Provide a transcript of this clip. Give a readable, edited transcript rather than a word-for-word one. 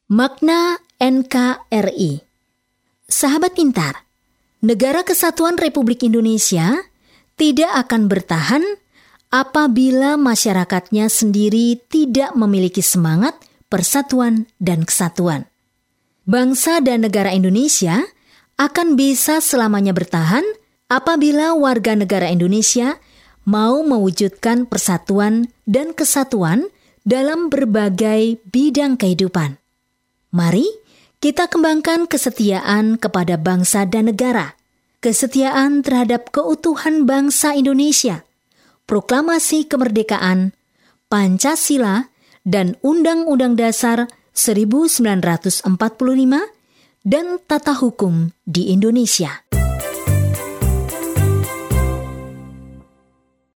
Makna NKRI. Sahabat pintar, Negara Kesatuan Republik Indonesia tidak akan bertahan apabila masyarakatnya sendiri tidak memiliki semangat persatuan dan kesatuan. Bangsa dan negara Indonesia akan bisa selamanya bertahan apabila warga negara Indonesia mau mewujudkan persatuan dan kesatuan dalam berbagai bidang kehidupan. Mari kita kembangkan kesetiaan kepada bangsa dan negara, kesetiaan terhadap keutuhan bangsa Indonesia, proklamasi kemerdekaan, Pancasila, dan Undang-Undang Dasar 1945, dan tata hukum di Indonesia.